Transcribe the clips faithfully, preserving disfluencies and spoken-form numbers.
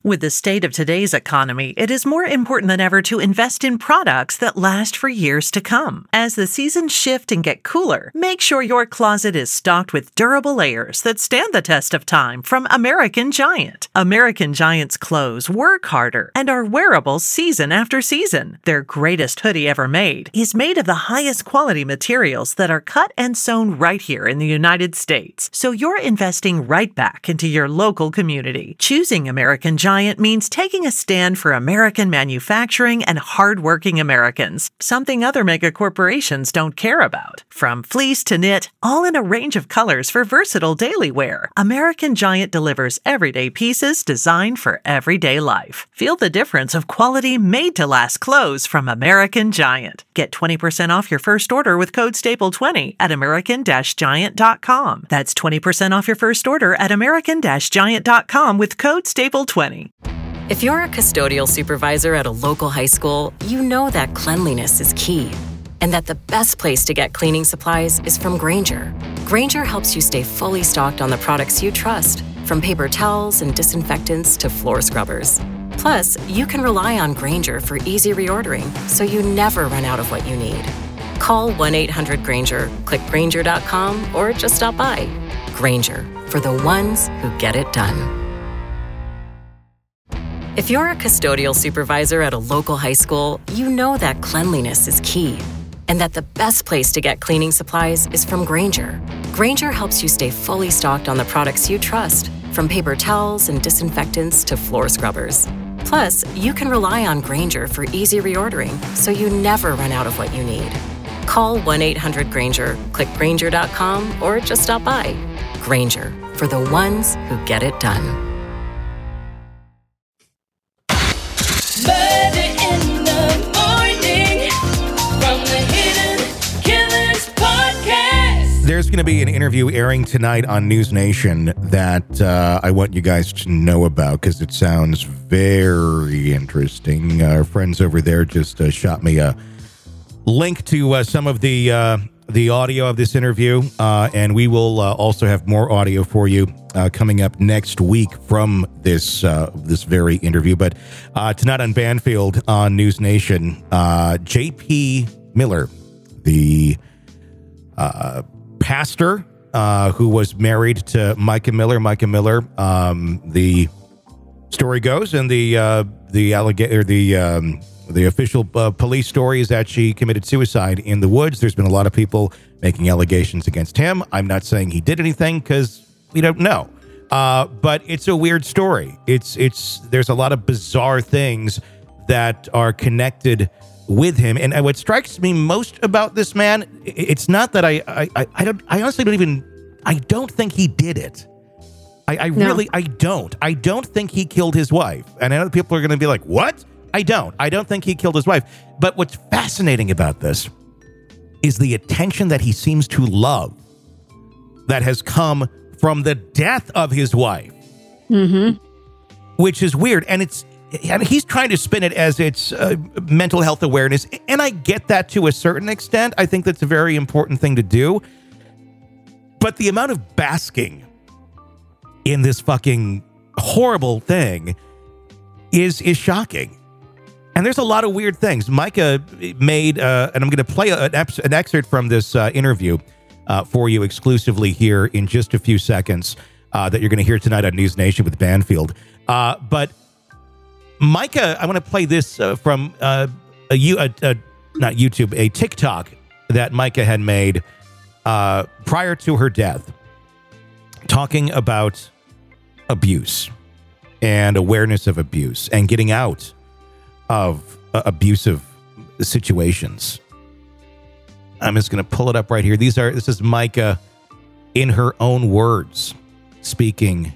With the state of today's economy, it is more important than ever to invest in products that last for years to come. As the seasons shift and get cooler, make sure your closet is stocked with durable layers that stand the test of time from American Giant. American Giant's clothes work harder and are wearable season after season. Their greatest hoodie ever made is made of the highest quality materials that are cut and sewn right here in the United States. So you're investing right back into your local community. Choosing American Giant means taking a stand for American manufacturing and hardworking Americans, something other mega corporations don't care about. From fleece to knit, all in a range of colors for versatile daily wear, American Giant delivers everyday pieces designed for everyday life. Feel the difference of quality made-to-last clothes from American Giant. Get twenty percent off your first order with code staple twenty at american giant dot com. That's twenty percent off your first order at american giant dot com with code staple twenty. If you're a custodial supervisor at a local high school, you know that cleanliness is key, and that the best place to get cleaning supplies is from Grainger. Grainger helps you stay fully stocked on the products you trust, from paper towels and disinfectants to floor scrubbers. Plus, you can rely on Grainger for easy reordering, so you never run out of what you need. Call one eight hundred Grainger, click Grainger dot com, or just stop by. Grainger, for the ones who get it done. If you're a custodial supervisor at a local high school, you know that cleanliness is key, and that the best place to get cleaning supplies is from Grainger. Grainger helps you stay fully stocked on the products you trust, from paper towels and disinfectants to floor scrubbers. Plus, you can rely on Grainger for easy reordering, so you never run out of what you need. Call one eight hundred Grainger, click Grainger dot com, or just stop by. Grainger, for the ones who get it done. Murder in the morning from the Hidden Killers podcast. There's going to be an interview airing tonight on News Nation that uh, I want you guys to know about because it sounds very interesting. Our friends over there just uh, shot me a link to uh, some of the uh, the audio of this interview, uh, and we will uh, also have more audio for you uh, coming up next week from this uh, this very interview. But uh, tonight on Banfield on News Nation, uh, J P Miller, the uh, pastor uh, who was married to Micah Miller. Micah Miller, um, the story goes, and the uh, the alligator, the um, the official uh, police story is that she committed suicide in the woods. There's been a lot of people making allegations against him. I'm not saying he did anything because we don't know. Uh, but it's a weird story. It's it's there's a lot of bizarre things that are connected with him. And what strikes me most about this man, it's not that I I, I don't I honestly don't even I don't think he did it. I, I no. really I don't. I don't think he killed his wife. And I know people are going to be like, what? I don't. I don't think he killed his wife. But what's fascinating about this is the attention that he seems to love that has come from the death of his wife. Mm-hmm. Which is weird. And it's I mean, he's trying to spin it as it's uh, mental health awareness. And I get that to a certain extent. I think that's a very important thing to do. But the amount of basking in this fucking horrible thing is is shocking. And there's a lot of weird things. Micah made, uh, and I'm going to play an, ep- an excerpt from this uh, interview uh, for you exclusively here in just a few seconds uh, that you're going to hear tonight on News Nation with Banfield. Uh, but Micah, I want to play this uh, from uh, a, a, a not YouTube, a TikTok that Micah had made uh, prior to her death, talking about abuse and awareness of abuse and getting out of uh, abusive situations. I'm just going to pull it up right here. These are this is Micah in her own words speaking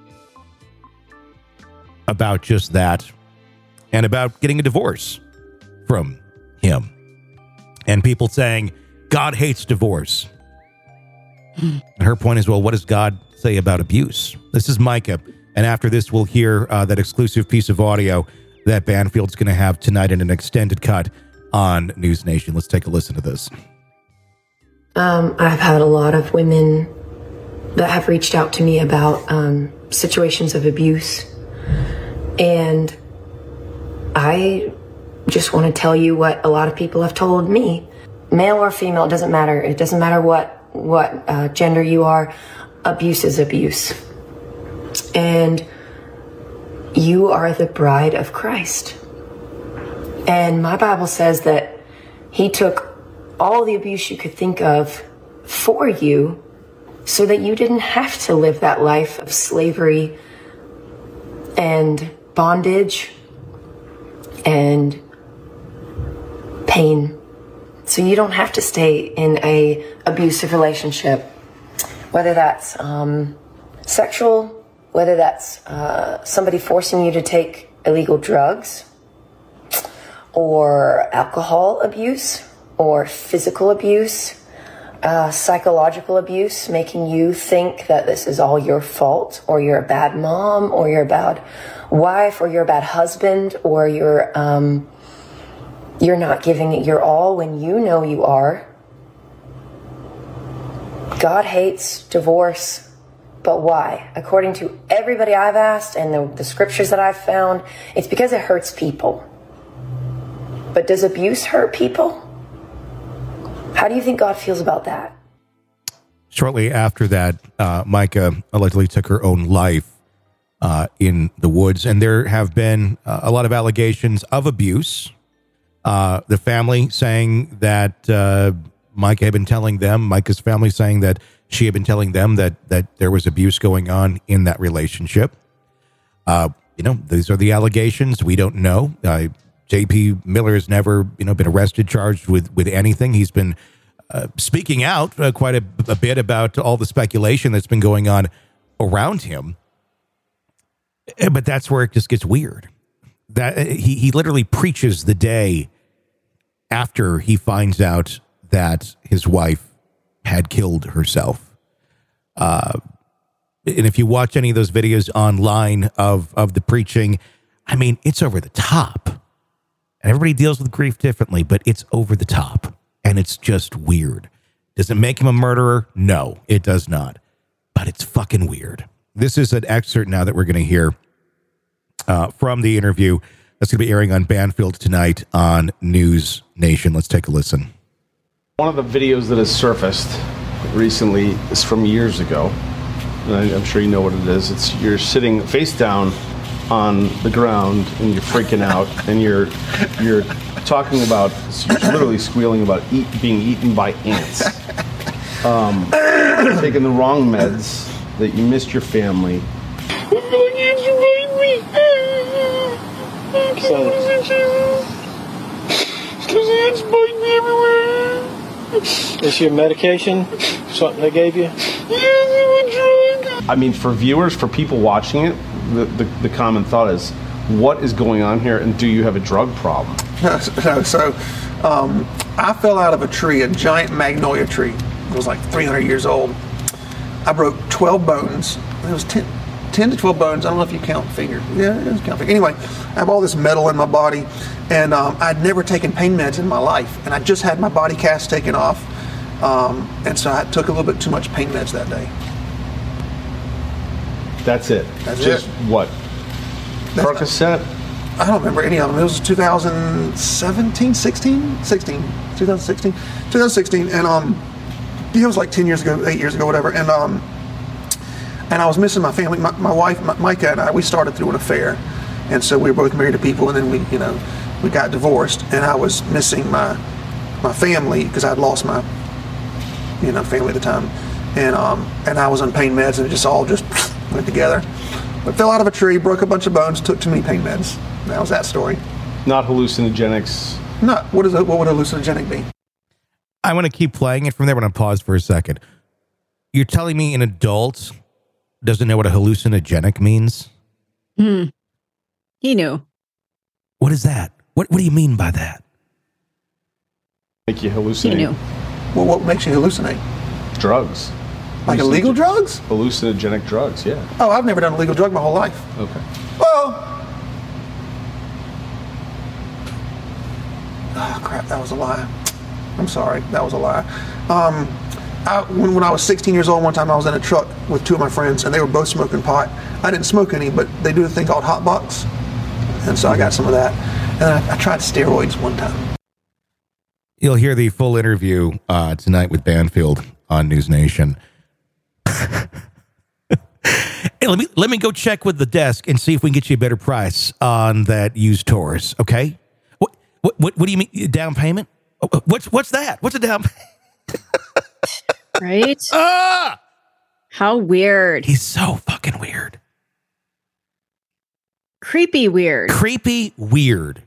about just that and about getting a divorce from him. And people saying, God hates divorce. And her point is, well, what does God say about abuse? This is Micah. And after this, we'll hear uh, that exclusive piece of audio that Banfield's going to have tonight in an extended cut on News Nation. Let's take a listen to this. Um, I've had a lot of women that have reached out to me about um, situations of abuse. And I just want to tell you what a lot of people have told me. Male or female, it doesn't matter. It doesn't matter what, what uh, gender you are. Abuse is abuse. And you are the bride of Christ. And my Bible says that he took all the abuse you could think of for you so that you didn't have to live that life of slavery and bondage and pain. So you don't have to stay in a abusive relationship, whether that's um, sexual, whether that's uh, somebody forcing you to take illegal drugs, or alcohol abuse, or physical abuse, uh, psychological abuse, making you think that this is all your fault, or you're a bad mom, or you're a bad wife, or you're a bad husband, or you're um, you're not giving it your all when you know you are. God hates divorce, but why? According to everybody I've asked and the, the scriptures that I've found, it's because it hurts people. But does abuse hurt people? How do you think God feels about that? Shortly after that, uh, Micah allegedly took her own life uh, in the woods, and there have been uh, a lot of allegations of abuse. Uh, the family saying that uh, Micah had been telling them, Micah's family saying that she had been telling them that that there was abuse going on in that relationship. Uh, you know, these are the allegations. We don't know. Uh, J P Miller has never, you know, been arrested, charged with with anything. He's been uh, speaking out uh, quite a, a bit about all the speculation that's been going on around him. But that's where it just gets weird. That he he literally preaches the day after he finds out that his wife had killed herself. Uh, and if you watch any of those videos online of, of the preaching, I mean, it's over the top. And everybody deals with grief differently, but it's over the top. And it's just weird. Does it make him a murderer? No, it does not. But it's fucking weird. This is an excerpt now that we're going to hear uh, from the interview that's going to be airing on Banfield tonight on News Nation. Let's take a listen. One of the videos that has surfaced recently is from years ago, and I, I'm sure you know what it is. It's you're sitting face down on the ground and you're freaking out, and you're you're talking about, you're literally squealing about eat, being eaten by ants, um, taking the wrong meds, that you missed your family. So, is your medication something they gave you? I mean, for viewers, for people watching it, the, the, the common thought is, what is going on here, and do you have a drug problem? No, so, so um, I fell out of a tree, a giant magnolia tree. It was like three hundred years old. I broke twelve bones. It was ten, ten to twelve bones. I don't know if you count fingers. Yeah, it was count fingers. Anyway, I have all this metal in my body, and um, I'd never taken pain meds in my life, and I just had my body cast taken off, um, and so I took a little bit too much pain meds that day. That's it. That's just it. What? That's Percocet? Not, I don't remember any of them. It was two thousand seventeen, sixteen, sixteen, twenty sixteen, twenty sixteen, and um, it was like ten years ago, eight years ago, whatever, and um, and I was missing my family. My, my wife, my, Micah, and I, we started through an affair, and so we were both married to people, and then we, you know, we got divorced, and I was missing my my family because I'd lost my, you know, family at the time, and um, and I was on pain meds, and it just all just went together. But fell out of a tree, broke a bunch of bones, took too many pain meds. That was that story. Not hallucinogenics. No. What is it? What would hallucinogenic be? I want to keep playing it from there, but I'm going to pause for a second. You're telling me an adult doesn't know what a hallucinogenic means? Hmm. He knew. What is that? What What do you mean by that? Make you hallucinate. He knew. Well, what makes you hallucinate? Drugs. Like illegal drugs? Hallucinogenic drugs, yeah. Oh, I've never done a legal drug my whole life. Okay. Well, oh crap, that was a lie. I'm sorry, that was a lie. Um, I, when, when I was sixteen years old, one time I was in a truck with two of my friends, and they were both smoking pot. I didn't smoke any, but they do a thing called hot box. And so I got some of that. And I, I tried steroids one time. You'll hear the full interview uh, tonight with Banfield on News Nation. Hey, let me let me go check with the desk and see if we can get you a better price on that used Taurus. Okay. What what what, what do you mean down payment? What's what's that? What's a down payment? Right? Ah! How weird. He's so fucking weird. Creepy weird. Creepy weird.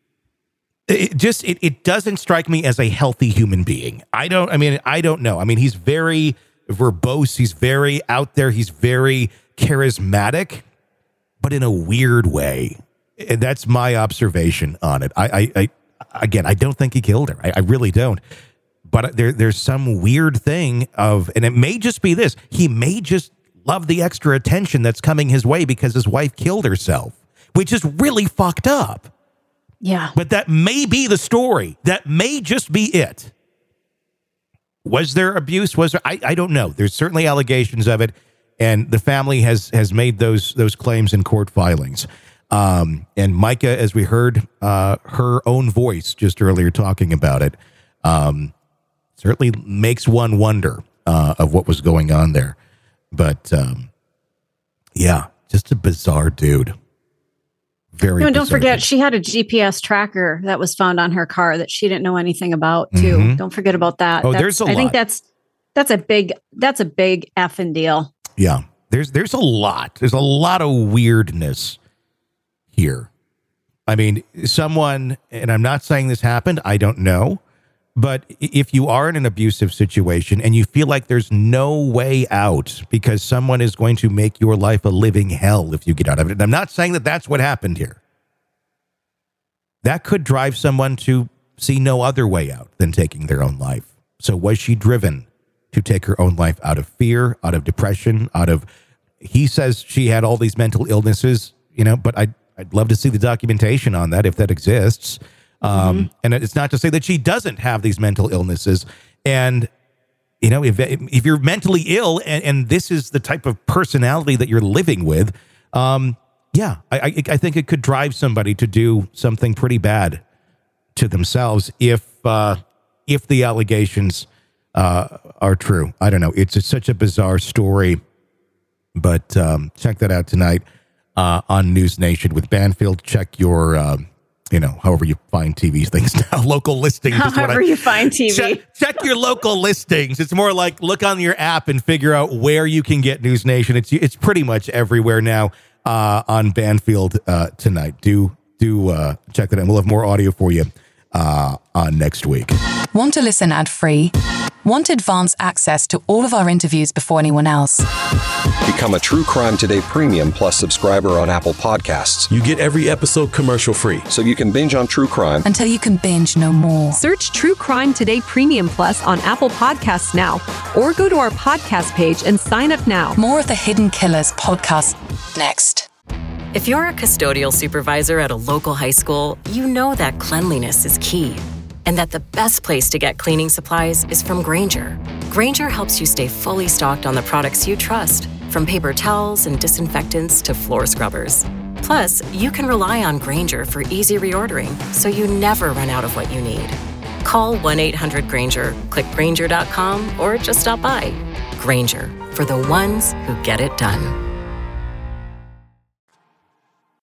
It just it, it doesn't strike me as a healthy human being. I don't I mean I don't know. I mean he's very verbose, he's very out there, he's very charismatic, but in a weird way. And that's my observation on it. I I, I again I don't think he killed her. I, I really don't. But there there's some weird thing of, and it may just be this, he may just love the extra attention that's coming his way because his wife killed herself, which is really fucked up. Yeah. But that may be the story. That may just be it. Was there abuse? Was there? I, I don't know. There's certainly allegations of it. And the family has has made those those claims in court filings. Um, and Micah, as we heard uh, her own voice just earlier talking about it, um, certainly makes one wonder uh, of what was going on there. But um, yeah, just a bizarre dude. Very. No, don't bizarre forget, dude. she had a G P S tracker that was found on her car that she didn't know anything about, too. Mhm. Don't forget about that. Oh, That's- there's a I think lot. that's that's a big that's a big effing deal. Yeah, there's there's a lot. There's a lot of weirdness here. I mean, someone, and I'm not saying this happened, I don't know, but if you are in an abusive situation and you feel like there's no way out because someone is going to make your life a living hell if you get out of it, and I'm not saying that that's what happened here. That could drive someone to see no other way out than taking their own life. So was she driven to take her own life out of fear, out of depression, out of, he says she had all these mental illnesses, you know, but I'd, I'd love to see the documentation on that if that exists. Um, mm-hmm. And it's not to say that she doesn't have these mental illnesses. And, you know, if if you're mentally ill and, and this is the type of personality that you're living with, um, yeah, I, I, I think it could drive somebody to do something pretty bad to themselves if uh, if the allegations uh, are true. I don't know. It's a, such a bizarre story, but um, check that out tonight uh, on News Nation with Banfield. Check your, uh, you know, however you find T V things now, local listings. is what However I- you find T V. Check, check your local listings. It's more like look on your app and figure out where you can get News Nation. It's it's pretty much everywhere now uh, on Banfield uh, tonight. Do do uh, check that out. We'll have more audio for you uh, on next week. Want to listen ad-free? Want advanced access to all of our interviews before anyone else? Become a True Crime Today Premium Plus subscriber on Apple Podcasts. You get every episode commercial free. So you can binge on true crime until you can binge no more. Search True Crime Today Premium Plus on Apple Podcasts now, or go to our podcast page and sign up now. More of the Hidden Killers podcast next. If you're a custodial supervisor at a local high school, you know that cleanliness is key, and that the best place to get cleaning supplies is from Grainger. Grainger helps you stay fully stocked on the products you trust, from paper towels and disinfectants to floor scrubbers. Plus, you can rely on Grainger for easy reordering, so you never run out of what you need. Call one eight hundred Grainger, click Grainger dot com, or just stop by. Grainger, for the ones who get it done.